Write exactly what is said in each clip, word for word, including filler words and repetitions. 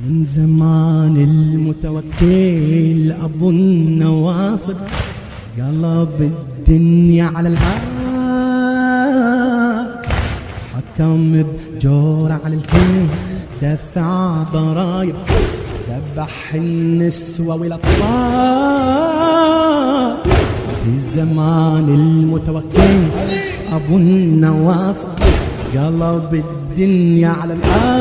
من زمان المتوكل أبو النواصب قلب الدنيا على العال، حكم بجور على الكل، دفع ضرايب، ذبح النسوة والأطفال. في زمان المتوكل أبو النواصب قلب الدنيا على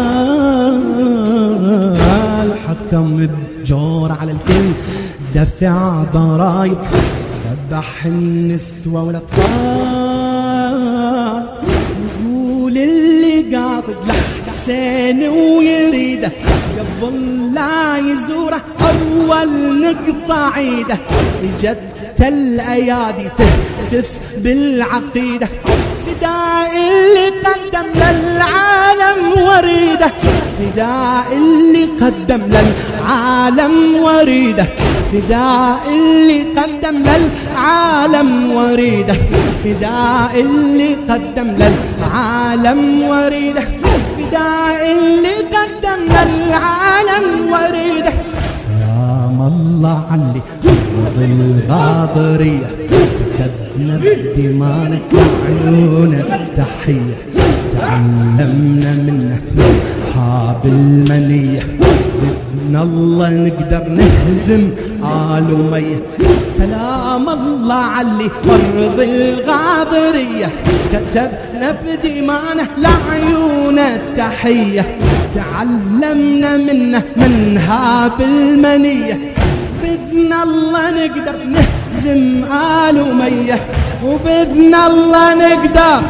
الآل، حكم بجور على الكل، دفع ضرايب، ذبح النسوة والأطفال. يقول اللي قاصد له حسين ويريده قبل لا يزوره أول نقطة عيده، اجت الأيادي تهتف بالعقيدة، فداء اللي قدم للعالم وريده، فداء اللي قدم للعالم وريده، فداء اللي قدم للعالم وريده، فداء اللي قدم للعالم وريده، فداء اللي قدم للعالم وريده. سلام الله علي رضي الغاضرية، كتبنا بدمانا عيون التحية، تعلمنا منه حاب المنية، بإذن الله نقدر نهزم آل أمية. سلام الله علي ورضي الغاضرية، كتبنا بدمانه لعيون التحية، تعلمنا منه منها بالمنية، بإذن الله نقدر نهزم آل أمية، وبإذن الله نقدر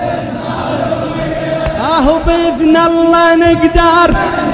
آه بإذن الله نقدر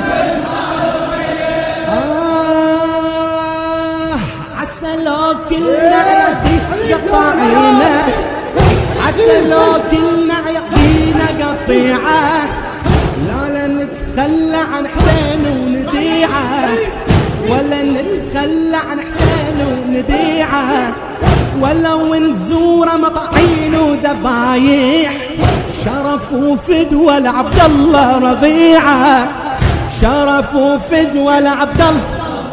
آه عسى لو كلنا يقطعينا، عسى لو كلنا يأتينا قطيعة، لا لا نتخلى عن حسين ونديعه، ولا نتخلى عن حسين ونديعه، ولو نزور مطاعين وذبايح، شرف وفدوى لعبد الله رضيعه، شرف وفدوى لعبد الله.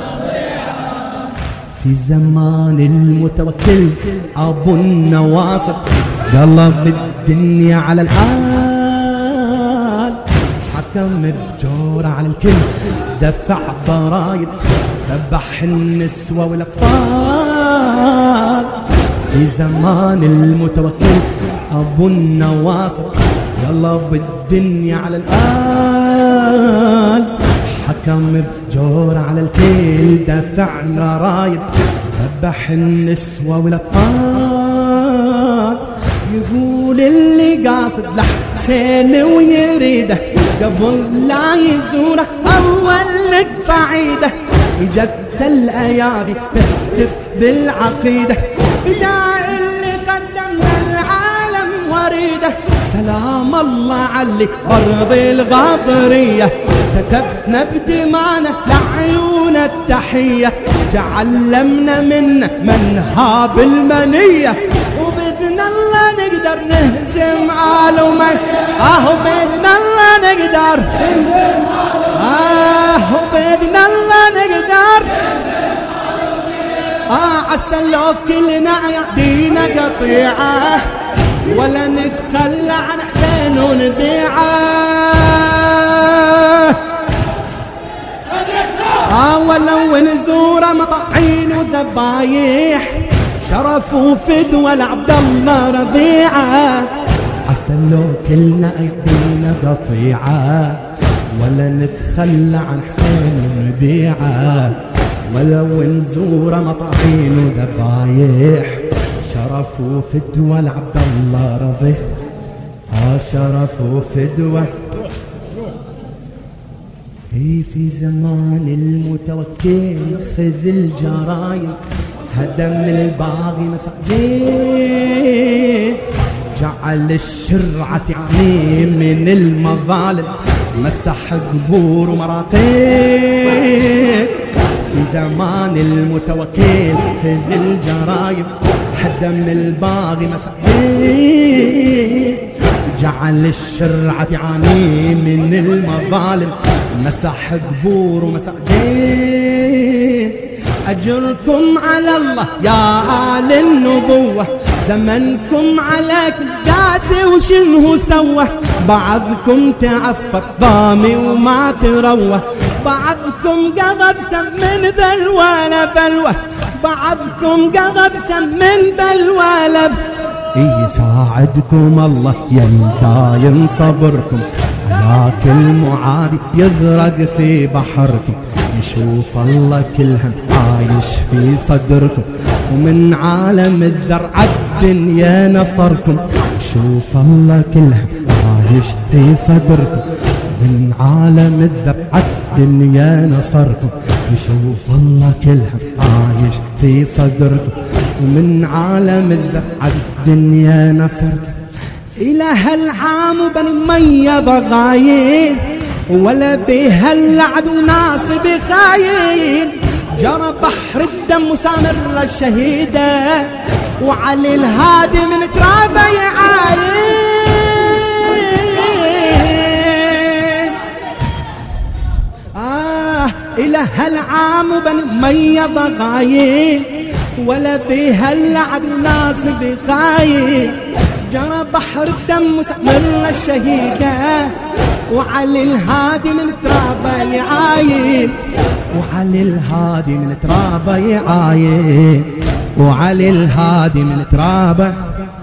في زمان المتوكل أبو النواصب قلب الدنيا على الآل، حكم بجور على الكل، دفع ضرايب، ذبح النسوة والأطفال. في زمان المتوكل أبو النواصب قلب الدنيا على الآل، حكم بجور على الكل، دفع ضرايب، ذبح النسوة والأطفال. يقول اللي قاصد له حسين ويريده قبل لا يزوره أول نقطة عيده، اجت الأيادي تهتف بالعقيدة، فداء اللي قدم للعالم وريده. سلام الله علي برضي الغاضرية، كتبنا بدمانه لعيون التحية، تعلمنا منه منها بالمنية، وبإذن الله نقدر نهزم آل أمية. آه وبإذن الله نقدر آه وبإذن الله نقدر آه عسى لو كلنا يأتينا قطيعة، ولا نتخلى عن حسين ونبيعه، آه ولو نزور مطاعين وذبايح، شرف وفدوى لعبد الله رضيعه، عسى لو كلنا يأتينا قطيعة، ولا نتخلى عن حسين ونبيعه، ولو نزور مطاعين وذبايح، شرف وفدوى لعبد الله رضي ها شرف وفدوى. في في زمان المتوكل خذ الجرايم، هدم الباغي مساجين، جعل الشرعة يعني من المظالم، مسح قبور ومراقين. في زمان المتوكل خذ الجرايم، هدم الباغي مساجين، جعل الشرعة يعني من المظالم، مسح قبور ومسح دين. أجركم على الله يا آل النبوة، زمنكم عليكم قاسي وشنه سوى. بعضكم تعفر ضامي وما تروه، بعضكم قضب سمن بلوى بلوى، بعضكم قضب سمن بلوى. يساعدكم الله ينتايم صبركم، على كل معادي يغرق في بحركم. يشوف الله كل هم عايش في صدركم، ومن عالم الذر عالدنيا نصركم. يشوف الله كل هم عايش في صدركم، من عالم الذر عالدنيا نصركم. يشوف الله كل هم عايش في صدركم، ومن عالم الذر عالدنيا نصركم. إله العام بن أمية ضغايين، ولا بها العدو ناصب خاين. جرى بحر الدم وسامر الشهيدة، وعلي الهادي من ترابه يعاين. آه إله العام بن أمية ضغايين، ولا بها العدو ناصب خاين. جرى بحر الدم وسامر الشهيدة، وعلي الهادي من ترابه يعاين. وعلي الهادي من ترابه يعاين، وعلي الهادي من ترابه.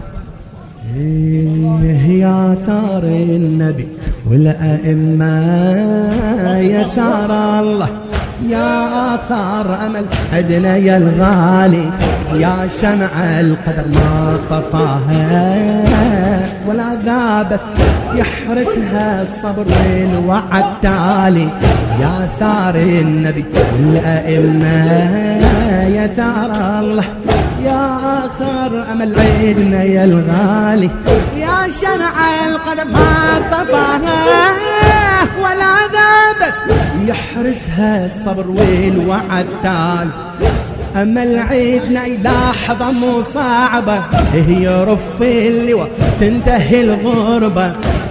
إيه يا ثار النبي والأئمة، يا ثار الله يا آثار أمل عدنا يا الغالي. يا شمع القدر ما طفاها ولا ذابت، يحرسها الصبر والوعد تالي. يا ثار النبي والأئمة، يا ثار الله يا آثار أمل عدنا يا الغالي. يا شمع القدر ما طفاها ولا ذابت، يحرسها الصبر والوعد تالي. أمل عيدنا لحظة مو صعبة، هي رف اللواء تنتهي الغربة.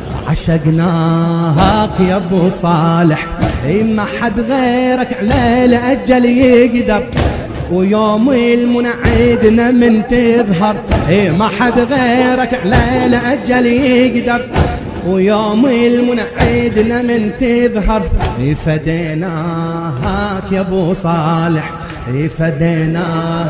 عشقناك يا ابو صالح، ما حد غيرك على الأجل يقدر. ويوم المنى عيدنا من تظهر، ما حد غيرك على الأجل يقدر. ويوم المنى عيدنا من تظهر، فديناك يا ابو صالح فديناه.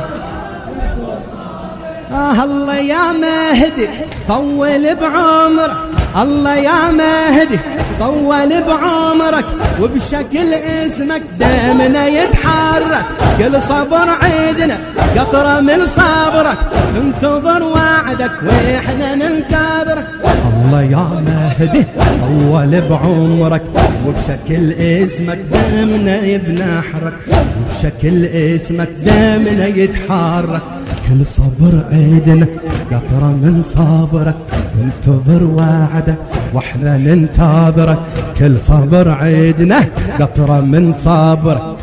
آه الله يا مهدي طول بعمرك، الله يا مهدي طول بعمرك. وبشكل اسمك دمنا يتحرك، كل صبر عيدنا قطرة من صبرك. ننتظر وعدك واحنا ننتظرك. الله يا مهدي طول بعمرك، وبشكل اسمك دمنا يبنحرك. وبشكل اسمك دمنا يتحرك، كل صبر عيدنا قطرة من صبرك. ننتظر وعدك واحنا ننتظرك، كل صبر عيدنا قطرة من صبرك.